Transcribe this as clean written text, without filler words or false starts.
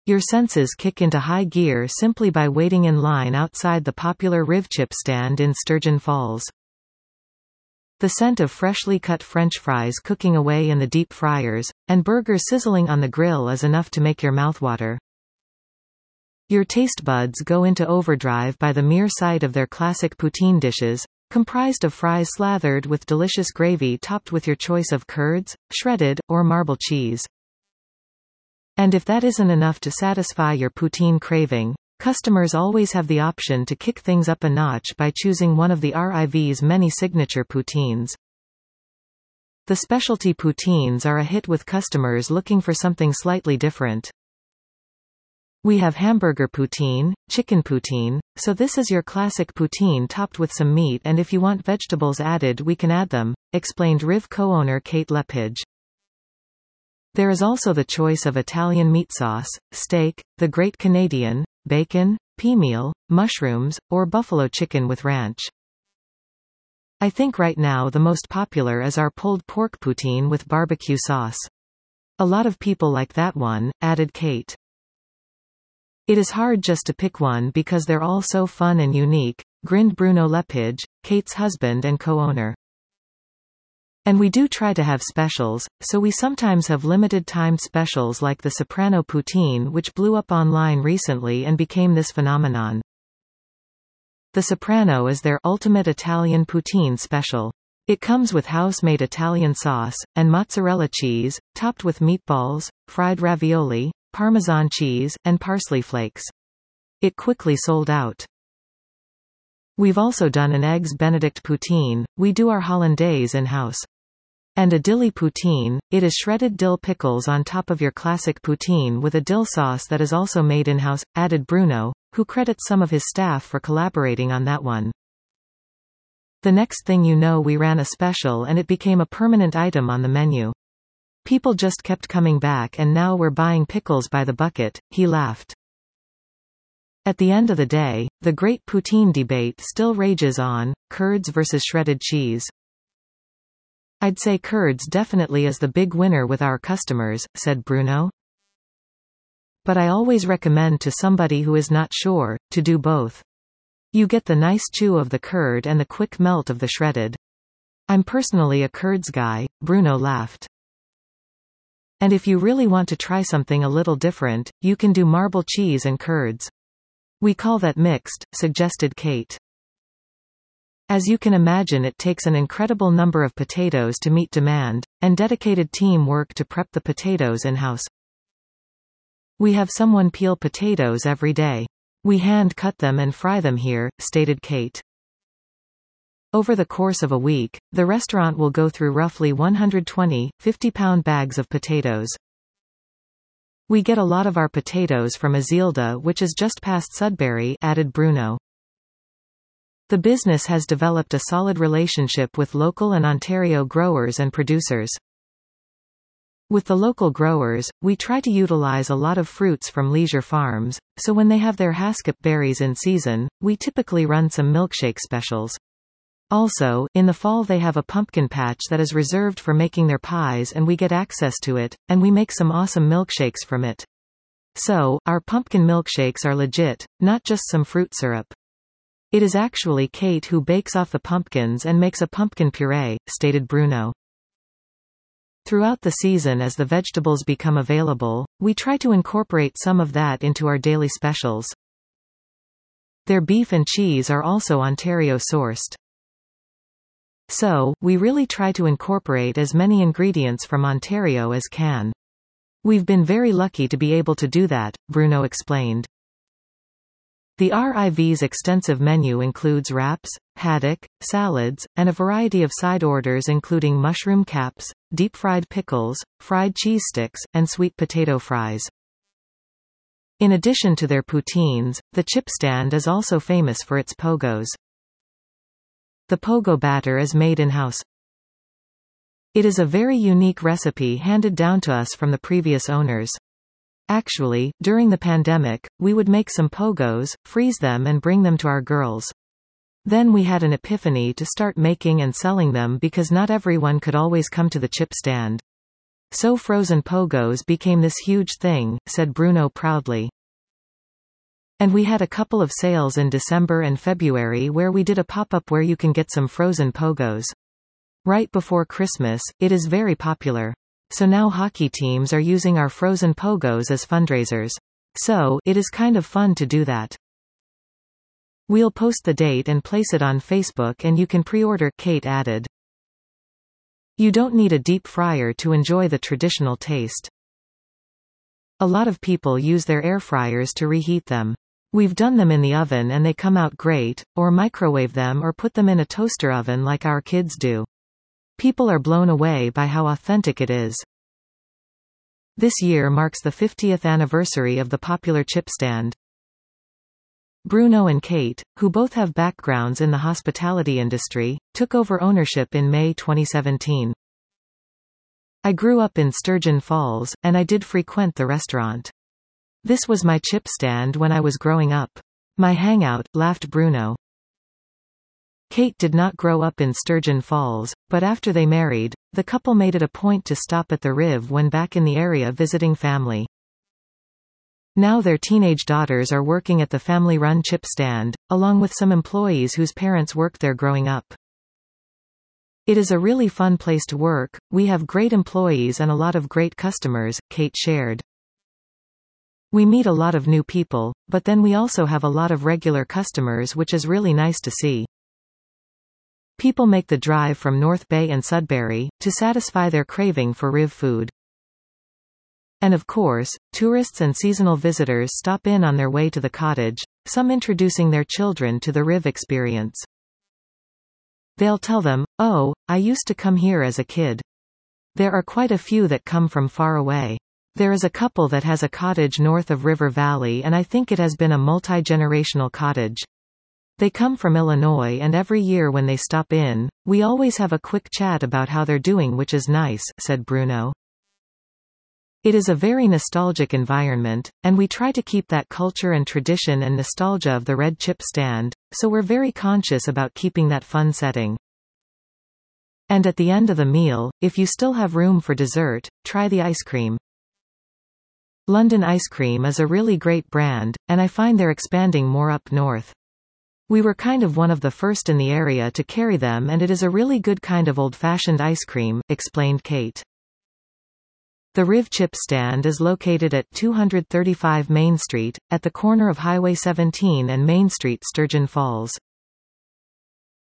Your senses kick into high gear simply by waiting in line outside the popular Riv chip stand in Sturgeon Falls. The scent of freshly cut French fries cooking away in the deep fryers, and burgers sizzling on the grill is enough to make your mouth water. Your taste buds go into overdrive by the mere sight of their classic poutine dishes, comprised of fries slathered with delicious gravy topped with your choice of curds, shredded, or marble cheese. And if that isn't enough to satisfy your poutine craving, customers always have the option to kick things up a notch by choosing one of the RIV's many signature poutines. The specialty poutines are a hit with customers looking for something slightly different. We have hamburger poutine, chicken poutine, so this is your classic poutine topped with some meat, and if you want vegetables added we can add them, explained Riv co-owner Kate Lepage. There is also the choice of Italian meat sauce, steak, the Great Canadian, bacon, pea meal, mushrooms, or buffalo chicken with ranch. I think right now the most popular is our pulled pork poutine with barbecue sauce. A lot of people like that one, added Kate. It is hard just to pick one because they're all so fun and unique, grinned Bruno Lepage, Kate's husband and co-owner. And we do try to have specials, so we sometimes have limited-timed specials like the Soprano Poutine, which blew up online recently and became this phenomenon. The Soprano is their ultimate Italian poutine special. It comes with house-made Italian sauce, and mozzarella cheese, topped with meatballs, fried ravioli, Parmesan cheese, and parsley flakes. It quickly sold out. We've also done an Eggs Benedict poutine, we do our hollandaise in-house. And a dilly poutine, it is shredded dill pickles on top of your classic poutine with a dill sauce that is also made in-house, added Bruno, who credits some of his staff for collaborating on that one. The next thing you know we ran a special and it became a permanent item on the menu. People just kept coming back and now we're buying pickles by the bucket, he laughed. At the end of the day, the great poutine debate still rages on, curds versus shredded cheese. I'd say curds definitely is the big winner with our customers, said Bruno. But I always recommend to somebody who is not sure, to do both. You get the nice chew of the curd and the quick melt of the shredded. I'm personally a curds guy, Bruno laughed. And if you really want to try something a little different, you can do marble cheese and curds. We call that mixed, suggested Kate. As you can imagine, it takes an incredible number of potatoes to meet demand, and dedicated team work to prep the potatoes in-house. We have someone peel potatoes every day. We hand cut them and fry them here, stated Kate. Over the course of a week, the restaurant will go through roughly 120, 50-pound bags of potatoes. We get a lot of our potatoes from Azilda, which is just past Sudbury, added Bruno. The business has developed a solid relationship with local and Ontario growers and producers. With the local growers, we try to utilize a lot of fruits from leisure farms, so when they have their Haskip berries in season, we typically run some milkshake specials. Also, in the fall they have a pumpkin patch that is reserved for making their pies and we get access to it, and we make some awesome milkshakes from it. So, our pumpkin milkshakes are legit, not just some fruit syrup. It is actually Kate who bakes off the pumpkins and makes a pumpkin puree, stated Bruno. Throughout the season as the vegetables become available, we try to incorporate some of that into our daily specials. Their beef and cheese are also Ontario sourced. So, we really try to incorporate as many ingredients from Ontario as can. We've been very lucky to be able to do that, Bruno explained. The RIV's extensive menu includes wraps, haddock, salads, and a variety of side orders including mushroom caps, deep-fried pickles, fried cheese sticks, and sweet potato fries. In addition to their poutines, the chip stand is also famous for its pogos. The pogo batter is made in-house. It is a very unique recipe handed down to us from the previous owners. Actually, during the pandemic, we would make some pogos, freeze them and bring them to our girls. Then we had an epiphany to start making and selling them because not everyone could always come to the chip stand. So frozen pogos became this huge thing, said Bruno proudly. And we had a couple of sales in December and February where we did a pop-up where you can get some frozen pogos. Right before Christmas, it is very popular. So now hockey teams are using our frozen pogos as fundraisers. So, it is kind of fun to do that. We'll post the date and place it on Facebook and you can pre-order, Kate added. You don't need a deep fryer to enjoy the traditional taste. A lot of people use their air fryers to reheat them. We've done them in the oven and they come out great, or microwave them or put them in a toaster oven like our kids do. People are blown away by how authentic it is. This year marks the 50th anniversary of the popular chip stand. Bruno and Kate, who both have backgrounds in the hospitality industry, took over ownership in May 2017. I grew up in Sturgeon Falls, and I did frequent the restaurant. This was my chip stand when I was growing up. My hangout, laughed Bruno. Kate did not grow up in Sturgeon Falls, but after they married, the couple made it a point to stop at the Riv when back in the area visiting family. Now their teenage daughters are working at the family-run chip stand, along with some employees whose parents worked there growing up. It is a really fun place to work, we have great employees and a lot of great customers, Kate shared. We meet a lot of new people, but then we also have a lot of regular customers, which is really nice to see. People make the drive from North Bay and Sudbury, to satisfy their craving for Riv food. And of course, tourists and seasonal visitors stop in on their way to the cottage, some introducing their children to the Riv experience. They'll tell them, "Oh, I used to come here as a kid." There are quite a few that come from far away. There is a couple that has a cottage north of River Valley and I think it has been a multi-generational cottage. They come from Illinois and every year when they stop in, we always have a quick chat about how they're doing, which is nice, said Bruno. It is a very nostalgic environment, and we try to keep that culture and tradition and nostalgia of the red chip stand, so we're very conscious about keeping that fun setting. And at the end of the meal, if you still have room for dessert, try the ice cream. London Ice Cream is a really great brand, and I find they're expanding more up north. We were kind of one of the first in the area to carry them and it is a really good kind of old-fashioned ice cream, explained Kate. The Riv Chip Stand is located at 235 Main Street, at the corner of Highway 17 and Main Street, Sturgeon Falls.